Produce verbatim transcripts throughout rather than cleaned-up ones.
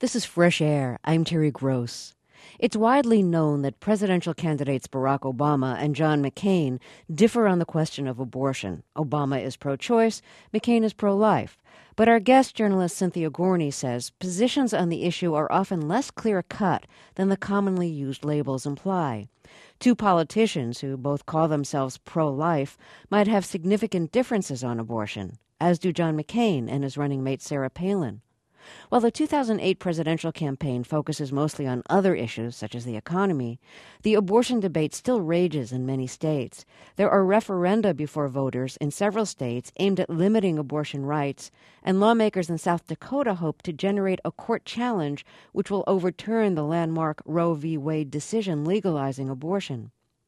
This is Fresh Air. I'm Terry Gross. It's widely known that presidential candidates Barack Obama and John McCain differ on the question of abortion. Obama is pro-choice, McCain is pro-life. But our guest journalist Cynthia Gorney says positions on the issue are often less clear-cut than the commonly used labels imply. Two politicians who both call themselves pro-life might have significant differences on abortion, as do John McCain and his running mate Sarah Palin. While the two thousand eight presidential campaign focuses mostly on other issues, such as the economy, the abortion debate still rages in many states. There are referenda before voters in several states aimed at limiting abortion rights, and lawmakers in South Dakota hope to generate a court challenge which will overturn the landmark Roe v. Wade decision legalizing abortion.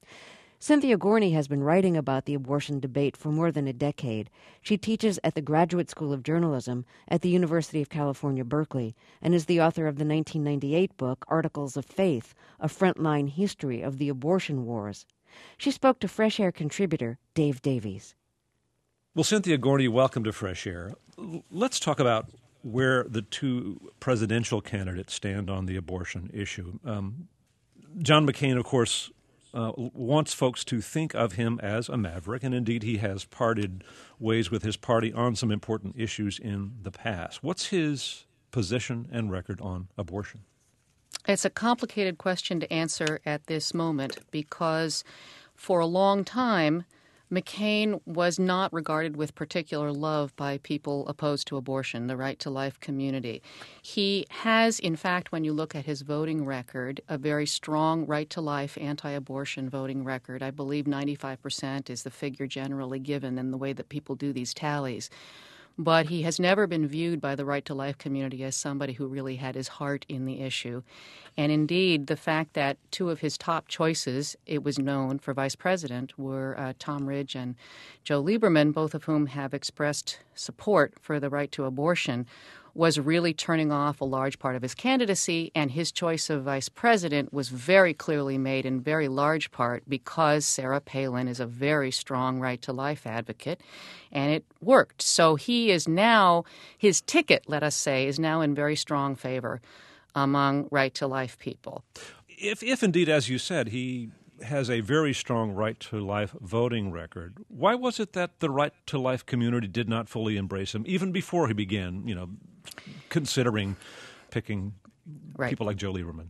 Cynthia Gorney has been writing about the abortion debate for more than a decade. She teaches at the Graduate School of Journalism at the University of California, Berkeley, and is the author of the nineteen ninety-eight book Articles of Faith, A Frontline History of the Abortion Wars. She spoke to Fresh Air contributor Dave Davies. Well, Cynthia Gorney, welcome to Fresh Air. Let's talk about where the two presidential candidates stand on the abortion issue. Um, John McCain, of course, Uh, wants folks to think of him as a maverick, and indeed he has parted ways with his party on some important issues in the past. What's his position and record on abortion? It's a complicated question to answer at this moment because for a long time, McCain was not regarded with particular love by people opposed to abortion, the right-to-life community. He has, in fact, when you look at his voting record, a very strong right-to-life, anti-abortion voting record. I believe ninety-five percent is the figure generally given in the way that people do these tallies. But he has never been viewed by the right-to-life community as somebody who really had his heart in the issue. And indeed, the fact that two of his top choices, it was known, for vice president were uh, Tom Ridge and Joe Lieberman, both of whom have expressed support for the right to abortion, was really turning off a large part of his candidacy, and his choice of vice president was very clearly made in very large part because Sarah Palin is a very strong right-to-life advocate, and it worked. So he is now, his ticket, let us say, is now in very strong favor among right-to-life people. If, if indeed, as you said, he has a very strong right-to-life voting record, why was it that the right-to-life community did not fully embrace him, even before he began, you know, considering picking right. people like Joe Lieberman?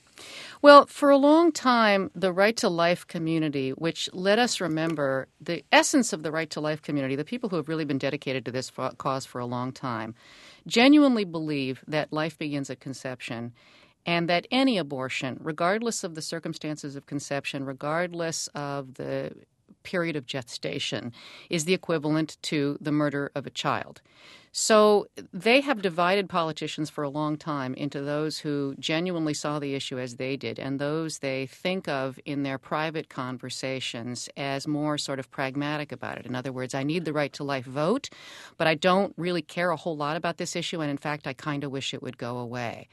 Well, for a long time, the right-to-life community, which let us remember the essence of the right-to-life community, the people who have really been dedicated to this cause for a long time, genuinely believe that life begins at conception and that any abortion, regardless of the circumstances of conception, regardless of the period of gestation, is the equivalent to the murder of a child. So they have divided politicians for a long time into those who genuinely saw the issue as they did and those they think of in their private conversations as more sort of pragmatic about it. In other words, I need the right to life vote, but I don't really care a whole lot about this issue, and in fact, I kind of wish it would go away.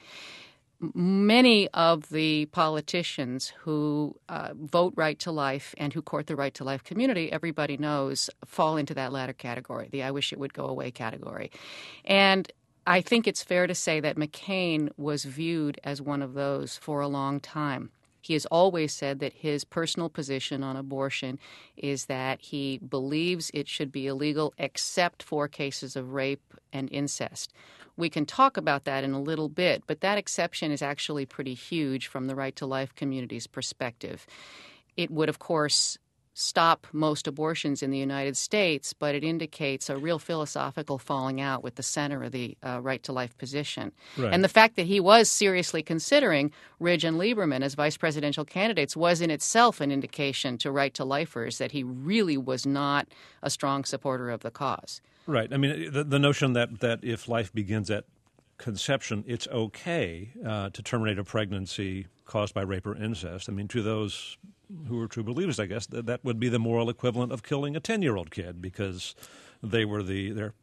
Many of the politicians who uh, vote right to life and who court the right to life community, everybody knows, fall into that latter category, the I wish it would go away category. And I think it's fair to say that McCain was viewed as one of those for a long time. He has always said that his personal position on abortion is that he believes it should be illegal except for cases of rape and incest. We can talk about that in a little bit, but that exception is actually pretty huge from the right-to-life community's perspective. It would, of course, stop most abortions in the United States, but it indicates a real philosophical falling out with the center of the uh, right-to-life position. Right. And the fact that he was seriously considering Ridge and Lieberman as vice presidential candidates was in itself an indication to right-to-lifers that he really was not a strong supporter of the cause. Right. I mean, the, the notion that, that if life begins at conception, it's okay uh, to terminate a pregnancy caused by rape or incest. I mean, to those who are true believers, I guess, that, that would be the moral equivalent of killing a ten-year-old kid because they were the their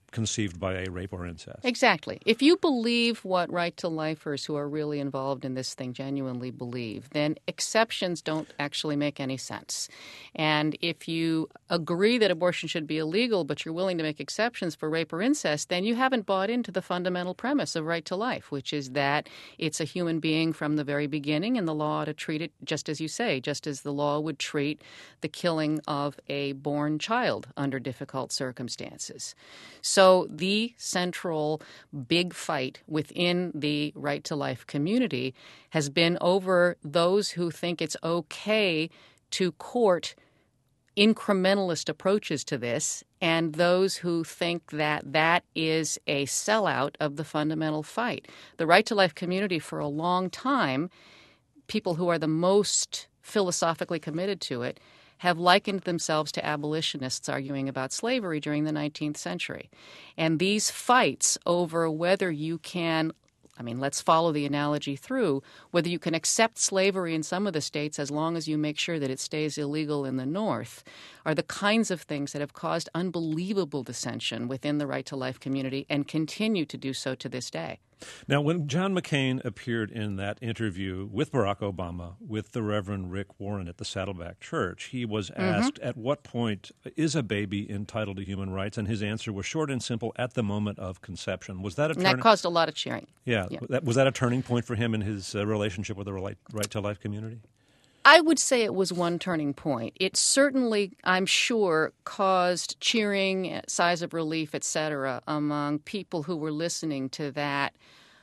conceived by a rape or incest. Exactly. If you believe what right-to-lifers who are really involved in this thing genuinely believe, then exceptions don't actually make any sense. And if you agree that abortion should be illegal, but you're willing to make exceptions for rape or incest, then you haven't bought into the fundamental premise of right to life, which is that it's a human being from the very beginning, and the law ought to treat it just as you say, just as the law would treat the killing of a born child under difficult circumstances. So the central big fight within the right to life community has been over those who think it's okay to court incrementalist approaches to this and those who think that that is a sellout of the fundamental fight. The right to life community for a long time, people who are the most philosophically committed to it, have likened themselves to abolitionists arguing about slavery during the nineteenth century. And these fights over whether you can, I mean, let's follow the analogy through, whether you can accept slavery in some of the states as long as you make sure that it stays illegal in the North, are the kinds of things that have caused unbelievable dissension within the right to life community and continue to do so to this day. Now, when John McCain appeared in that interview with Barack Obama, with the Reverend Rick Warren at the Saddleback Church, he was asked, mm-hmm. at what point is a baby entitled to human rights? And his answer was short and simple, at the moment of conception. Was that a turn- turning... That caused a lot of cheering. Yeah. yeah. That, was that a turning point for him in his uh, relationship with the right, right to life community? I would say it was one turning point. It certainly, I'm sure, caused cheering, sighs of relief, et cetera, among people who were listening to that,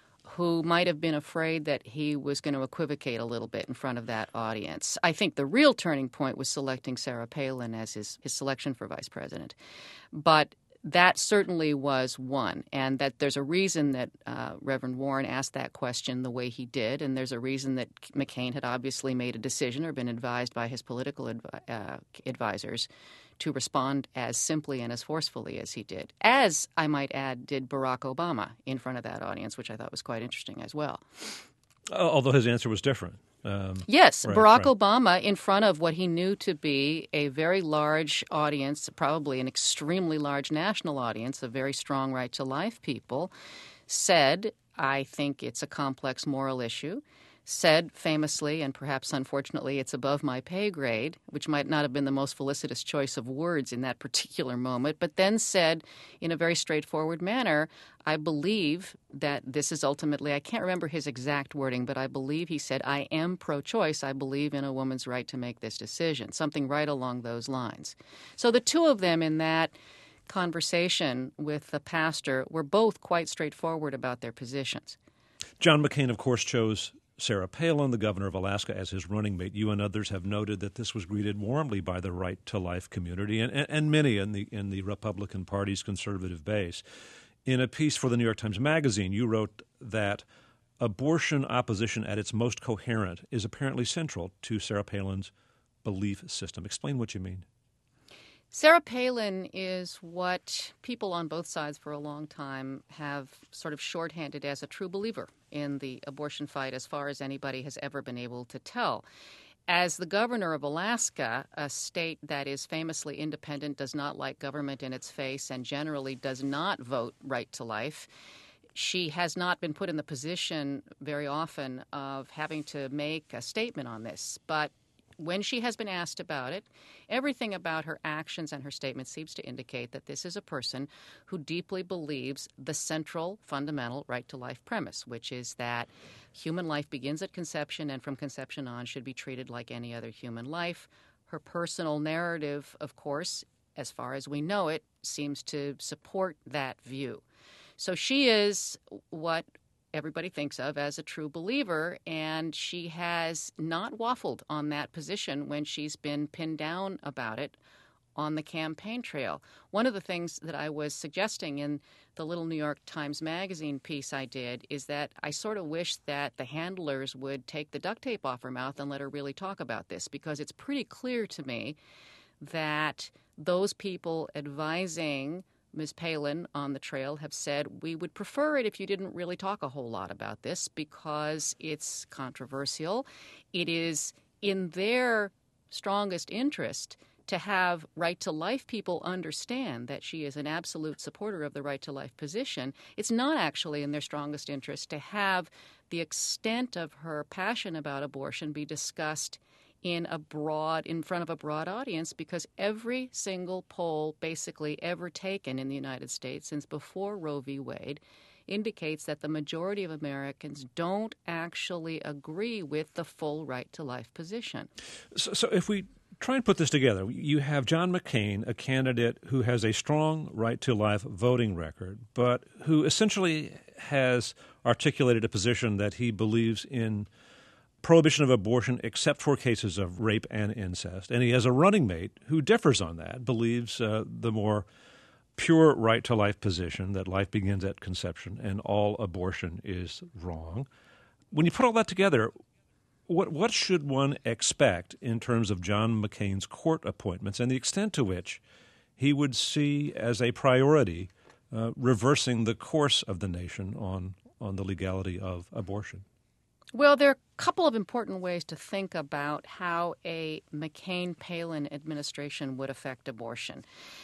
who might have been afraid that he was going to equivocate a little bit in front of that audience. I think the real turning point was selecting Sarah Palin as his, his selection for vice president. But that certainly was one, and that there's a reason that uh, Reverend Warren asked that question the way he did, and there's a reason that McCain had obviously made a decision or been advised by his political advi- uh, advisors to respond as simply and as forcefully as he did, as, I might add, did Barack Obama in front of that audience, which I thought was quite interesting as well. Although his answer was different. Um, yes, right, Barack right. Obama, in front of what he knew to be a very large audience, probably an extremely large national audience of very strong right to life people, said, I think it's a complex moral issue, said famously, and perhaps unfortunately it's above my pay grade, which might not have been the most felicitous choice of words in that particular moment, but then said in a very straightforward manner, I believe that this is ultimately, I can't remember his exact wording, but I believe he said, I am pro-choice. I believe in a woman's right to make this decision, something right along those lines. So the two of them in that conversation with the pastor were both quite straightforward about their positions. John McCain, of course, chose Sarah Palin, the governor of Alaska, as his running mate. You and others have noted that this was greeted warmly by the right to life community and, and, and many in the in the Republican Party's conservative base. In a piece for the New York Times Magazine, you wrote that abortion opposition at its most coherent is apparently central to Sarah Palin's belief system. Explain what you mean. Sarah Palin is what people on both sides for a long time have sort of shorthanded as a true believer in the abortion fight as far as anybody has ever been able to tell. As the governor of Alaska, a state that is famously independent, does not like government in its face, and generally does not vote right to life, she has not been put in the position very often of having to make a statement on this. But when she has been asked about it, everything about her actions and her statements seems to indicate that this is a person who deeply believes the central fundamental right to life premise, which is that human life begins at conception and from conception on should be treated like any other human life. Her personal narrative, of course, as far as we know it, seems to support that view. So she is what everybody thinks of as a true believer, and she has not waffled on that position when she's been pinned down about it on the campaign trail. One of the things that I was suggesting in the little New York Times Magazine piece I did is that I sort of wish that the handlers would take the duct tape off her mouth and let her really talk about this, because it's pretty clear to me that those people advising Miz Palin on the trail have said, we would prefer it if you didn't really talk a whole lot about this because it's controversial. It is in their strongest interest to have right-to-life people understand that she is an absolute supporter of the right-to-life position, it's not actually in their strongest interest to have the extent of her passion about abortion be discussed in a broad, in front of a broad audience, because every single poll basically ever taken in the United States since before Roe v. Wade indicates that the majority of Americans don't actually agree with the full right-to-life position. So, so if we try and put this together, you have John McCain, a candidate who has a strong right-to-life voting record, but who essentially has articulated a position that he believes in prohibition of abortion except for cases of rape and incest. And he has a running mate who differs on that, believes uh, the more pure right-to-life position, that life begins at conception and all abortion is wrong. When you put all that together, what what should one expect in terms of John McCain's court appointments and the extent to which he would see as a priority uh, reversing the course of the nation on, on the legality of abortion? Well, there are a couple of important ways to think about how a McCain-Palin administration would affect abortion.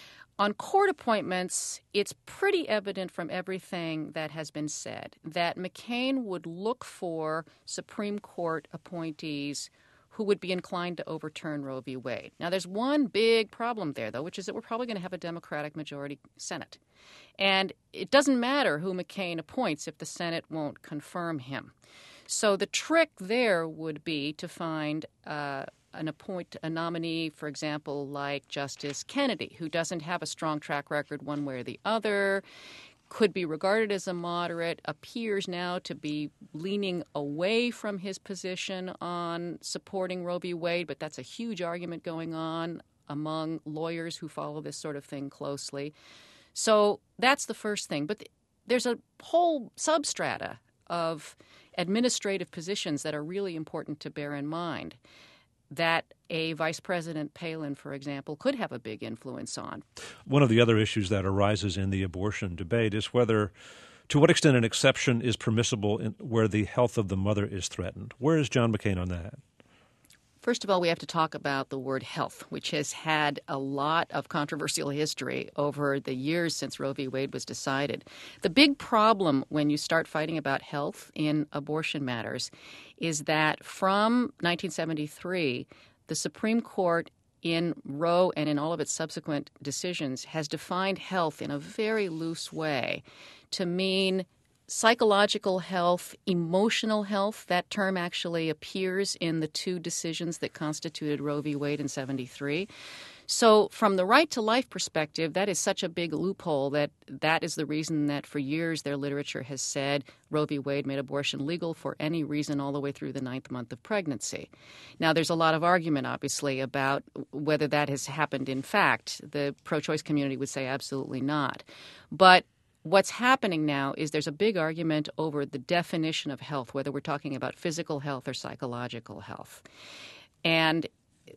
On court appointments, it's pretty evident from everything that has been said that McCain would look for Supreme Court appointees who would be inclined to overturn Roe v. Wade. Now, there's one big problem there, though, which is that we're probably going to have a Democratic majority Senate. And it doesn't matter who McCain appoints if the Senate won't confirm him. So the trick there would be to find uh, an appoint a nominee, for example, like Justice Kennedy, who doesn't have a strong track record one way or the other, could be regarded as a moderate, appears now to be leaning away from his position on supporting Roe v. Wade, but that's a huge argument going on among lawyers who follow this sort of thing closely. So that's the first thing. But th- there's a whole substrata of administrative positions that are really important to bear in mind that a Vice President Palin, for example, could have a big influence on. One of the other issues that arises in the abortion debate is whether, to what extent an exception is permissible in, where the health of the mother is threatened. Where is John McCain on that? First of all, we have to talk about the word health, which has had a lot of controversial history over the years since Roe v. Wade was decided. The big problem when you start fighting about health in abortion matters is that from nineteen seventy-three, the Supreme Court in Roe and in all of its subsequent decisions has defined health in a very loose way to mean psychological health, emotional health. That term actually appears in the two decisions that constituted Roe v. Wade in seventy-three. So from the right to life perspective, that is such a big loophole that that is the reason that for years their literature has said Roe v. Wade made abortion legal for any reason all the way through the ninth month of pregnancy. Now, there's a lot of argument, obviously, about whether that has happened in fact. The pro-choice community would say absolutely not. But what's happening now is there's a big argument over the definition of health, whether we're talking about physical health or psychological health. And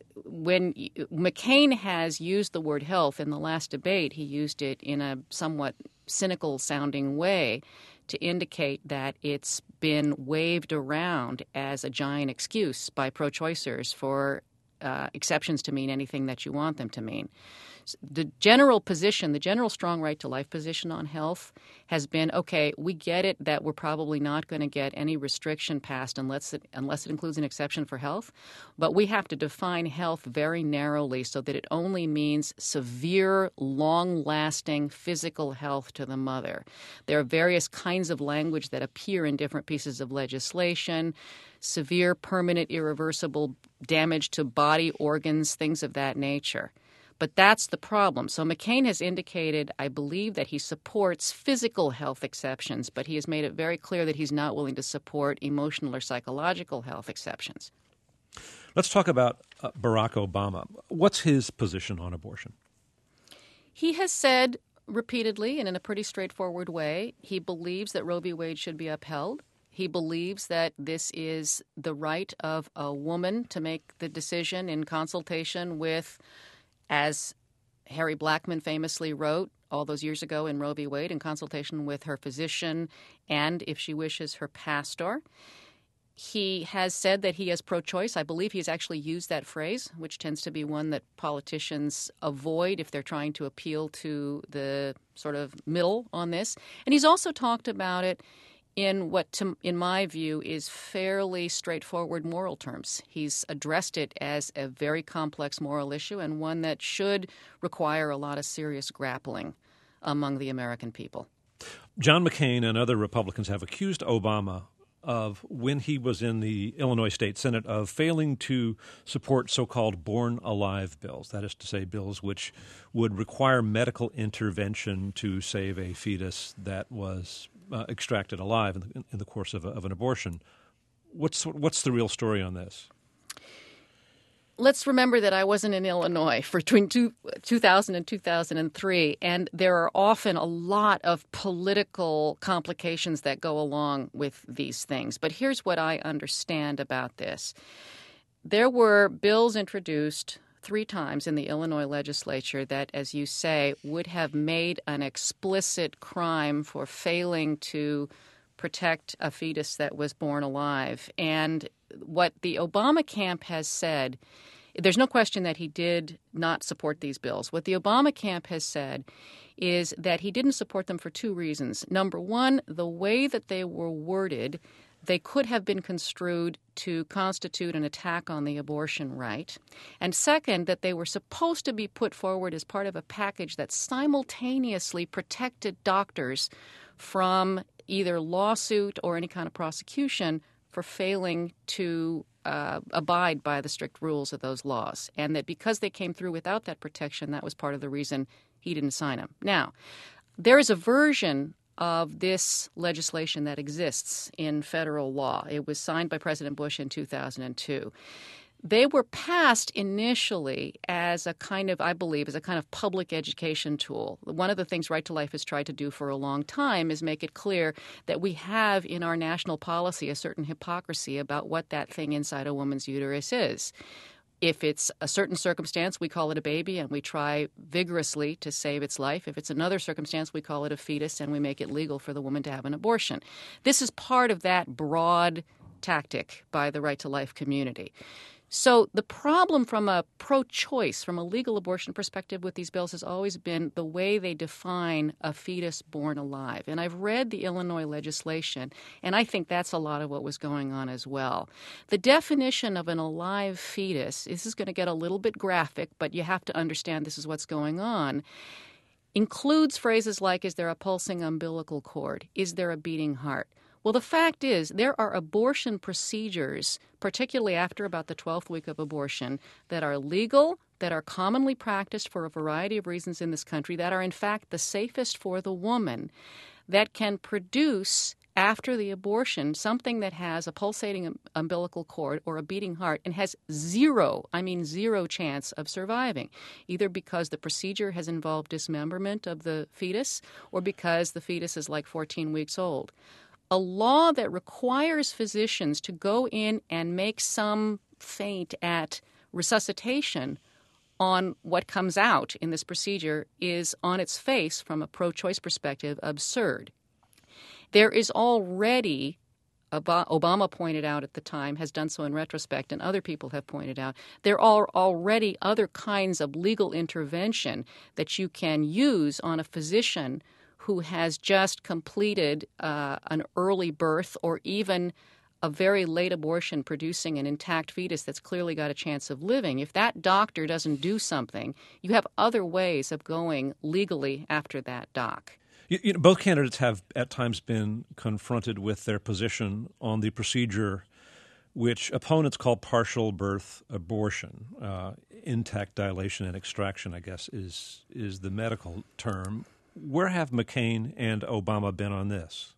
when McCain has used the word health in the last debate, he used it in a somewhat cynical-sounding way to indicate that it's been waved around as a giant excuse by pro-choicers for uh, exceptions to mean anything that you want them to mean. The general position, the general strong right to life position on health has been, okay, we get it that we're probably not going to get any restriction passed unless it, unless it includes an exception for health, but we have to define health very narrowly so that it only means severe, long-lasting physical health to the mother. There are various kinds of language that appear in different pieces of legislation, severe, permanent, irreversible damage to body organs, things of that nature. But that's the problem. So McCain has indicated, I believe, that he supports physical health exceptions, but he has made it very clear that he's not willing to support emotional or psychological health exceptions. Let's talk about uh, Barack Obama. What's his position on abortion? He has said repeatedly and in a pretty straightforward way, he believes that Roe v. Wade should be upheld. He believes that this is the right of a woman to make the decision in consultation with, as Harry Blackmun famously wrote all those years ago in Roe v. Wade, in consultation with her physician and, if she wishes, her pastor. He has said that he is pro-choice. I believe he's actually used that phrase, which tends to be one that politicians avoid if they're trying to appeal to the sort of middle on this. And he's also talked about it in what, to, in my view, is fairly straightforward moral terms. He's addressed it as a very complex moral issue and one that should require a lot of serious grappling among the American people. John McCain and other Republicans have accused Obama of, when he was in the Illinois State Senate, of failing to support so-called born alive bills. That is to say, bills which would require medical intervention to save a fetus that was uh, extracted alive in the, in the course of, a, of an abortion. What's what's the real story on this? Let's remember that I wasn't in Illinois for between two, two thousand and two thousand three, and there are often a lot of political complications that go along with these things. But here's what I understand about this. There were bills introduced three times in the Illinois legislature that, as you say, would have made an explicit crime for failing to protect a fetus that was born alive. And what the Obama camp has said, there's no question that he did not support these bills. What the Obama camp has said is that he didn't support them for two reasons. Number one, the way that they were worded, they could have been construed to constitute an attack on the abortion right. And second, that they were supposed to be put forward as part of a package that simultaneously protected doctors from either lawsuit or any kind of prosecution for failing to uh, abide by the strict rules of those laws. And that because they came through without that protection, that was part of the reason he didn't sign them. Now, there is a version of this legislation that exists in federal law. It was signed by President Bush in two thousand two. They were passed initially as a kind of, I believe, as a kind of public education tool. One of the things Right to Life has tried to do for a long time is make it clear that we have in our national policy a certain hypocrisy about what that thing inside a woman's uterus is. If it's a certain circumstance, we call it a baby and we try vigorously to save its life. If it's another circumstance, we call it a fetus and we make it legal for the woman to have an abortion. This is part of that broad tactic by the Right to Life community. So the problem from a pro-choice, from a legal abortion perspective with these bills has always been the way they define a fetus born alive. And I've read the Illinois legislation, and I think that's a lot of what was going on as well. The definition of an alive fetus, this is going to get a little bit graphic, but you have to understand this is what's going on, includes phrases like, is there a pulsing umbilical cord? Is there a beating heart? Well, the fact is there are abortion procedures, particularly after about the twelfth week of abortion, that are legal, that are commonly practiced for a variety of reasons in this country, that are in fact the safest for the woman, that can produce after the abortion something that has a pulsating um, umbilical cord or a beating heart and has zero, I mean zero chance of surviving, either because the procedure has involved dismemberment of the fetus or because the fetus is like fourteen weeks old. A law that requires physicians to go in and make some feint at resuscitation on what comes out in this procedure is on its face, from a pro-choice perspective, absurd. There is already, Obama pointed out at the time, has done so in retrospect, and other people have pointed out, there are already other kinds of legal intervention that you can use on a physician who has just completed uh, an early birth or even a very late abortion producing an intact fetus that's clearly got a chance of living. If that doctor doesn't do something, you have other ways of going legally after that doc. You, you know, both candidates have at times been confronted with their position on the procedure which opponents call partial birth abortion. Uh, intact dilation and extraction, I guess, is is the medical term. Where have McCain and Obama been on this?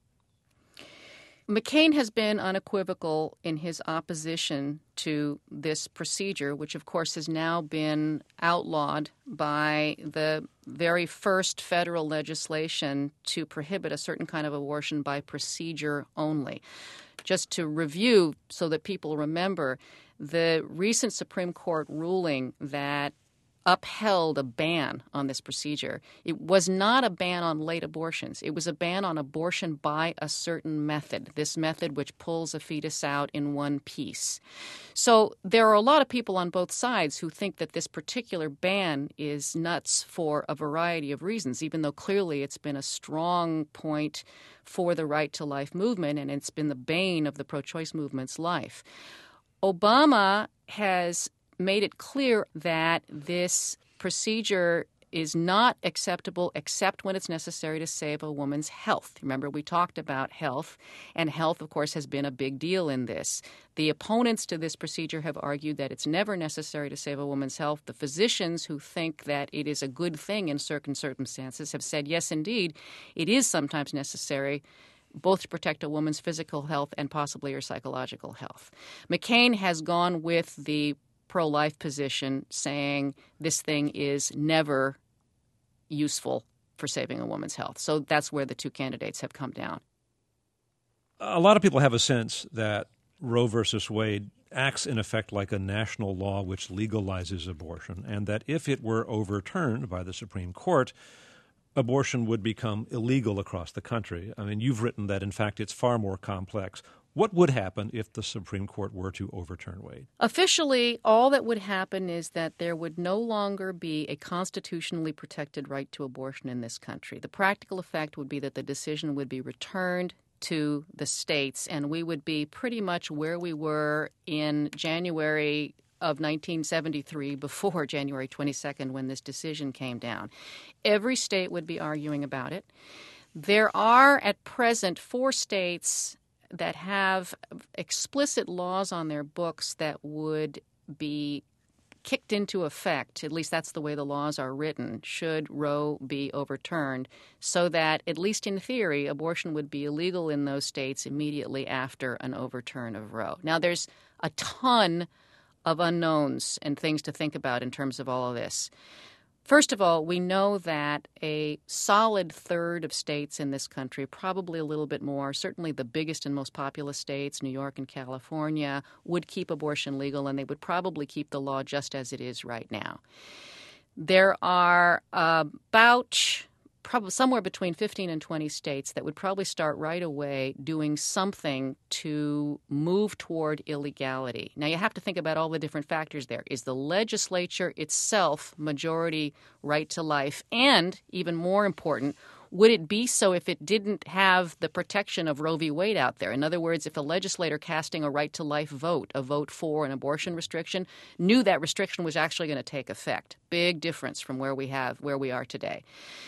McCain has been unequivocal in his opposition to this procedure, which, of course, has now been outlawed by the very first federal legislation to prohibit a certain kind of abortion by procedure only. Just to review so that people remember, the recent Supreme Court ruling that upheld a ban on this procedure, it was not a ban on late abortions. It was a ban on abortion by a certain method, this method which pulls a fetus out in one piece. So there are a lot of people on both sides who think that this particular ban is nuts for a variety of reasons, even though clearly it's been a strong point for the right to life movement, and it's been the bane of the pro-choice movement's life. Obama has made it clear that this procedure is not acceptable except when it's necessary to save a woman's health. Remember, we talked about health, and health, of course, has been a big deal in this. The opponents to this procedure have argued that it's never necessary to save a woman's health. The physicians who think that it is a good thing in certain circumstances have said, yes, indeed, it is sometimes necessary both to protect a woman's physical health and possibly her psychological health. McCain has gone with the pro-life position, saying this thing is never useful for saving a woman's health. So that's where the two candidates have come down. A lot of people have a sense that Roe versus Wade acts in effect like a national law which legalizes abortion, and that if it were overturned by the Supreme Court, abortion would become illegal across the country. I mean, you've written that, in fact, it's far more complex. What would happen if the Supreme Court were to overturn Wade? Officially, all that would happen is that there would no longer be a constitutionally protected right to abortion in this country. The practical effect would be that the decision would be returned to the states, and we would be pretty much where we were in January of nineteen seventy-three, before January twenty-second, when this decision came down. Every state would be arguing about it. There are at present four states that have explicit laws on their books that would be kicked into effect, at least that's the way the laws are written, should Roe be overturned, so that, at least in theory, abortion would be illegal in those states immediately after an overturn of Roe. Now, there's a ton of unknowns and things to think about in terms of all of this. First of all, we know that a solid third of states in this country, probably a little bit more, certainly the biggest and most populous states, New York and California, would keep abortion legal, and they would probably keep the law just as it is right now. There are uh, about probably somewhere between fifteen and twenty states that would probably start right away doing something to move toward illegality. Now, you have to think about all the different factors there. Is the legislature itself majority right to life? And, even more important, would it be so if it didn't have the protection of Roe v. Wade out there? In other words, if a legislator casting a right to life vote, a vote for an abortion restriction, knew that restriction was actually going to take effect. Big difference from where we have where we are today.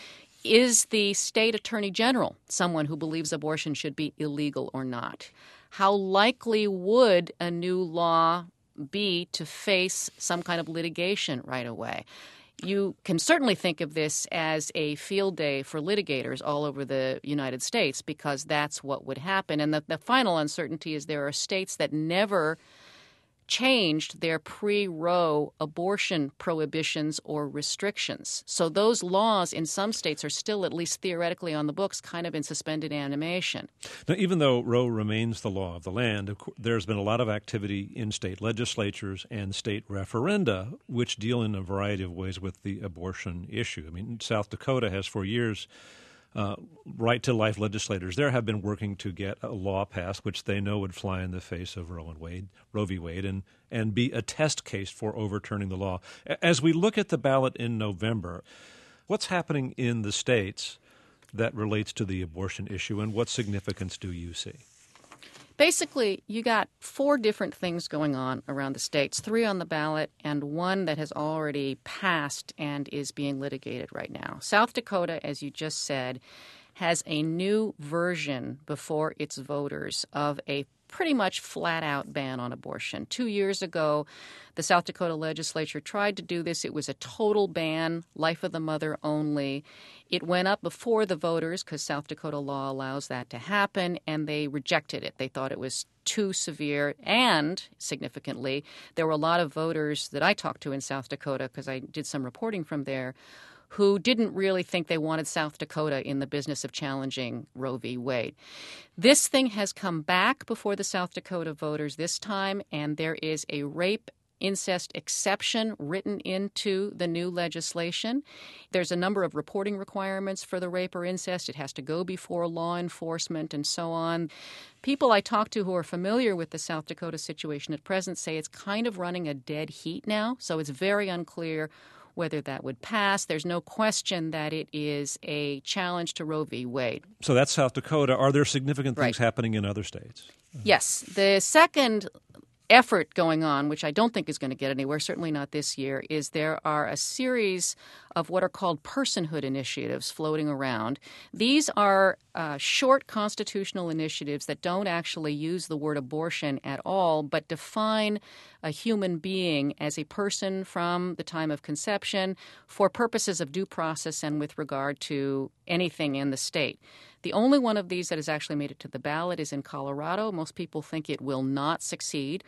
Is the state attorney general someone who believes abortion should be illegal or not? How likely would a new law be to face some kind of litigation right away? You can certainly think of this as a field day for litigators all over the United States, because that's what would happen. And the, the final uncertainty is there are states that never changed their pre-Roe abortion prohibitions or restrictions. So those laws in some states are still, at least theoretically on the books, kind of in suspended animation. Now, even though Roe remains the law of the land, of course, there's been a lot of activity in state legislatures and state referenda which deal in a variety of ways with the abortion issue. I mean, South Dakota has for years Uh, right-to-life legislators there have been working to get a law passed which they know would fly in the face of Roe and Wade, Roe v. Wade, and, and be a test case for overturning the law. As we look at the ballot in November, what's happening in the states that relates to the abortion issue, and what significance do you see? Basically, you got four different things going on around the states, three on the ballot and one that has already passed and is being litigated right now. South Dakota, as you just said, has a new version before its voters of a pretty much flat-out ban on abortion. Two years ago, the South Dakota legislature tried to do this. It was a total ban, life of the mother only. It went up before the voters because South Dakota law allows that to happen, and they rejected it. They thought it was too severe, and significantly, there were a lot of voters that I talked to in South Dakota, because I did some reporting from there, who didn't really think they wanted South Dakota in the business of challenging Roe v. Wade. This thing has come back before the South Dakota voters this time, and there is a rape incest exception written into the new legislation. There's a number of reporting requirements for the rape or incest. It has to go before law enforcement and so on. People I talk to who are familiar with the South Dakota situation at present say it's kind of running a dead heat now, so it's very unclear whether that would pass. There's no question that it is a challenge to Roe v. Wade. So that's South Dakota. Are there significant things Right. happening in other states? Yes. The second effort going on, which I don't think is going to get anywhere, certainly not this year, is there are a series of what are called personhood initiatives floating around. These are uh, short constitutional initiatives that don't actually use the word abortion at all, but define a human being as a person from the time of conception for purposes of due process and with regard to anything in the state. The only one of these that has actually made it to the ballot is in Colorado. Most people think it will not succeed.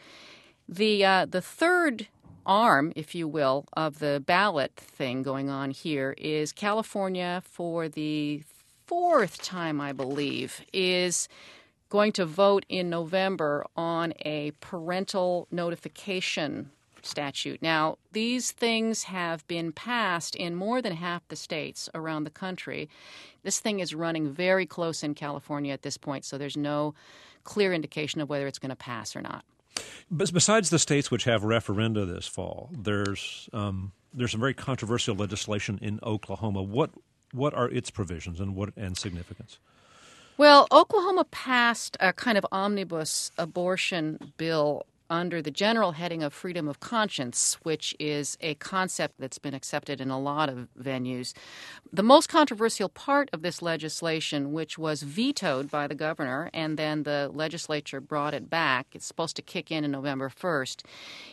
The uh, the third arm, if you will, of the ballot thing going on here is California, for the fourth time, I believe, is going to vote in November on a parental notification statute. Now, these things have been passed in more than half the states around the country. This thing is running very close in California at this point, so there's no clear indication of whether it's going to pass or not. But besides the states which have referenda this fall, there's um, there's some very controversial legislation in Oklahoma. What what are its provisions and what and significance? Well, Oklahoma passed a kind of omnibus abortion bill under the general heading of freedom of conscience, which is a concept that's been accepted in a lot of venues. The most controversial part of this legislation, which was vetoed by the governor and then the legislature brought it back, it's supposed to kick in on November first,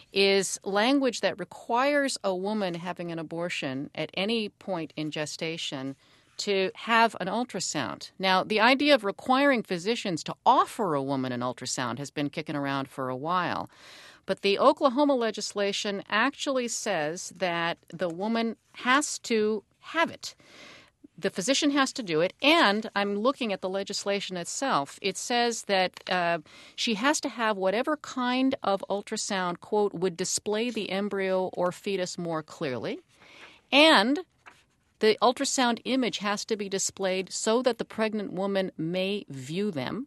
is language that requires a woman having an abortion at any point in gestation to have an ultrasound. Now, the idea of requiring physicians to offer a woman an ultrasound has been kicking around for a while. But the Oklahoma legislation actually says that the woman has to have it. The physician has to do it, and I'm looking at the legislation itself. It says that uh, she has to have whatever kind of ultrasound, quote, would display the embryo or fetus more clearly, and the ultrasound image has to be displayed so that the pregnant woman may view them,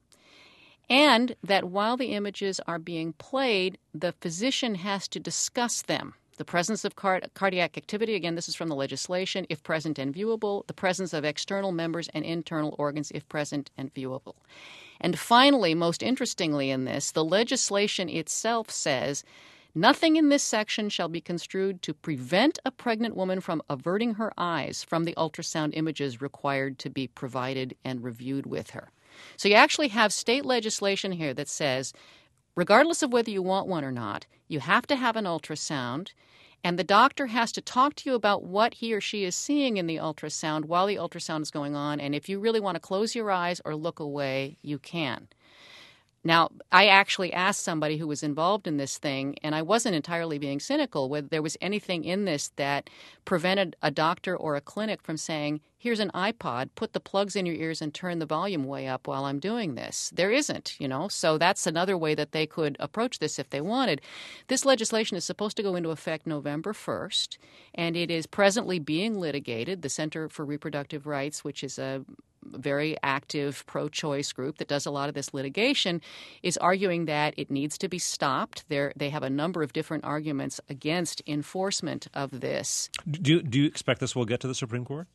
and that while the images are being played, the physician has to discuss them. The presence of card- cardiac activity, again, this is from the legislation, if present and viewable. The presence of external members and internal organs, if present and viewable. And finally, most interestingly in this, the legislation itself says nothing in this section shall be construed to prevent a pregnant woman from averting her eyes from the ultrasound images required to be provided and reviewed with her. So you actually have state legislation here that says, regardless of whether you want one or not, you have to have an ultrasound, and the doctor has to talk to you about what he or she is seeing in the ultrasound while the ultrasound is going on, and if you really want to close your eyes or look away, you can. Now, I actually asked somebody who was involved in this thing, and I wasn't entirely being cynical, whether there was anything in this that prevented a doctor or a clinic from saying, here's an iPod, put the plugs in your ears and turn the volume way up while I'm doing this. There isn't, you know, so that's another way that they could approach this if they wanted. This legislation is supposed to go into effect November first, and it is presently being litigated. The Center for Reproductive Rights, which is a very active pro-choice group that does a lot of this litigation, is arguing that it needs to be stopped. They're, they have a number of different arguments against enforcement of this. Do, do you expect this will get to the Supreme Court?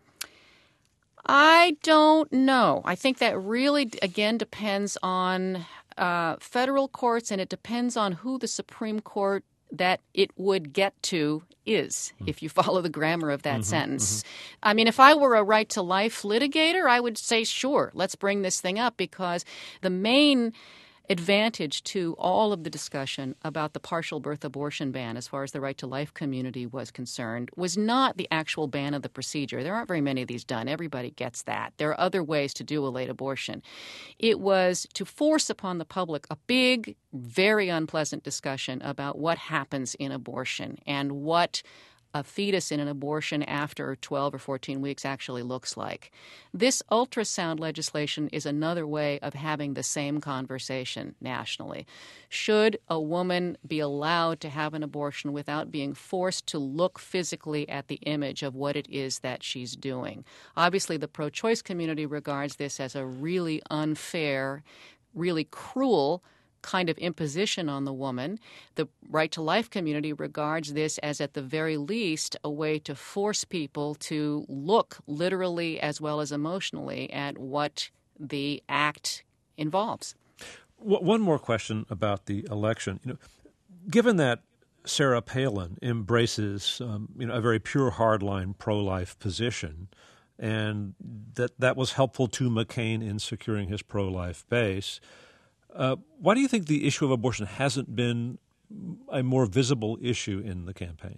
I don't know. I think that really, again, depends on uh, federal courts, and it depends on who the Supreme Court that it would get to is, mm. if you follow the grammar of that mm-hmm, sentence. Mm-hmm. I mean, if I were a right-to-life litigator, I would say, sure, let's bring this thing up, because the main advantage to all of the discussion about the partial birth abortion ban, as far as the right-to-life community was concerned, was not the actual ban of the procedure. There aren't very many of these done. Everybody gets that. There are other ways to do a late abortion. It was to force upon the public a big, very unpleasant discussion about what happens in abortion and what a fetus in an abortion after twelve or fourteen weeks actually looks like. This ultrasound legislation is another way of having the same conversation nationally. Should a woman be allowed to have an abortion without being forced to look physically at the image of what it is that she's doing? Obviously, the pro-choice community regards this as a really unfair, really cruel kind of imposition on the woman. The Right to Life community regards this as, at the very least, a way to force people to look literally as well as emotionally at what the act involves. One more question about the election. You know, given that Sarah Palin embraces um, you know, a very pure hardline pro-life position, and that that was helpful to McCain in securing his pro-life base, Uh, why do you think the issue of abortion hasn't been a more visible issue in the campaign?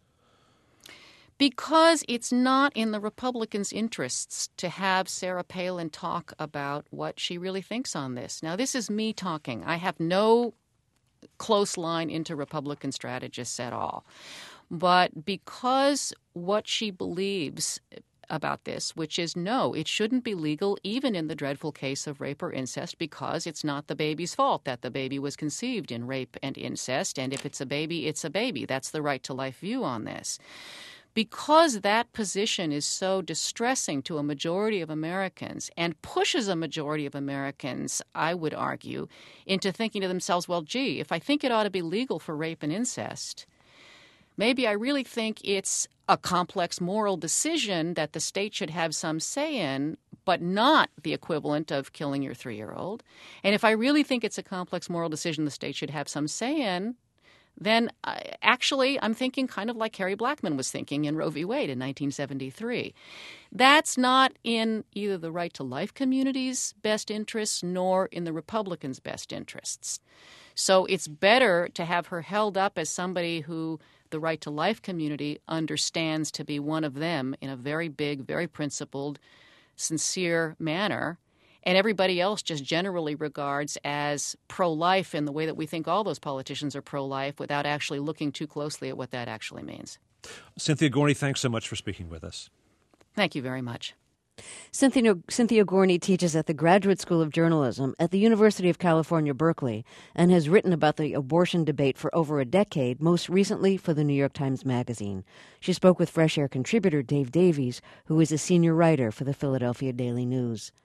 Because it's not in the Republicans' interests to have Sarah Palin talk about what she really thinks on this. Now, this is me talking. I have no close line into Republican strategists at all. But because what she believes about this, which is no, it shouldn't be legal even in the dreadful case of rape or incest, because it's not the baby's fault that the baby was conceived in rape and incest, and if it's a baby, it's a baby. That's the right to life view on this. Because that position is so distressing to a majority of Americans and pushes a majority of Americans, I would argue, into thinking to themselves, well, gee, if I think it ought to be legal for rape and incest, maybe I really think it's a complex moral decision that the state should have some say in, but not the equivalent of killing your three-year-old. And if I really think it's a complex moral decision the state should have some say in, then uh, actually I'm thinking kind of like Harry Blackmun was thinking in Roe v. Wade in nineteen seventy-three. That's not in either the Right to Life community's best interests nor in the Republicans' best interests. So it's better to have her held up as somebody who the Right to Life community understands to be one of them in a very big, very principled, sincere manner, and everybody else just generally regards as pro-life in the way that we think all those politicians are pro-life without actually looking too closely at what that actually means. Cynthia Gorney, thanks so much for speaking with us. Thank you very much. Cynthia, Cynthia Gorney teaches at the Graduate School of Journalism at the University of California, Berkeley, and has written about the abortion debate for over a decade, most recently for the New York Times Magazine. She spoke with Fresh Air contributor Dave Davies, who is a senior writer for the Philadelphia Daily News.